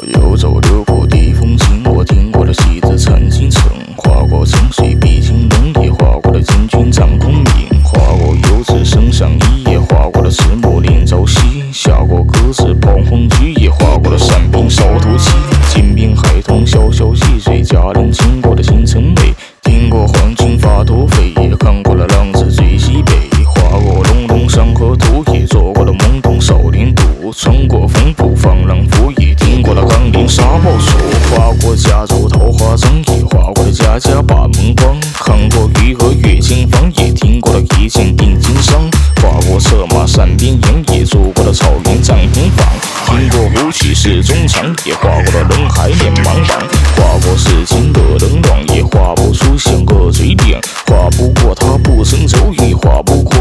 我游走流过的风景，我听过的戏子陈清城，划过清水碧青龙，也划过了金军张公明，划过游子身上衣，也划过了赤木林朝夕，下过鸽子彷徨居，也划过了山兵烧头旗，金兵孩童潇潇戏水，佳人经过的新城美，听过黄金发头飞，也看过了浪子最西北，划过龙龙山河图，也做过了懵懂少年渡，穿过风步放浪拂，也听过了钢铃沙暴树，划过加州桃花场，也划过了家家把门关，看过鱼和月金坊，也听过了一剑定金山，划过策马山边岩，也做过了草原战红坊，听过武器是中长，也划过了人海脸茫茫，划过世间的冷暖，也划不出险恶嘴脸，划不过他不曾走，也划不过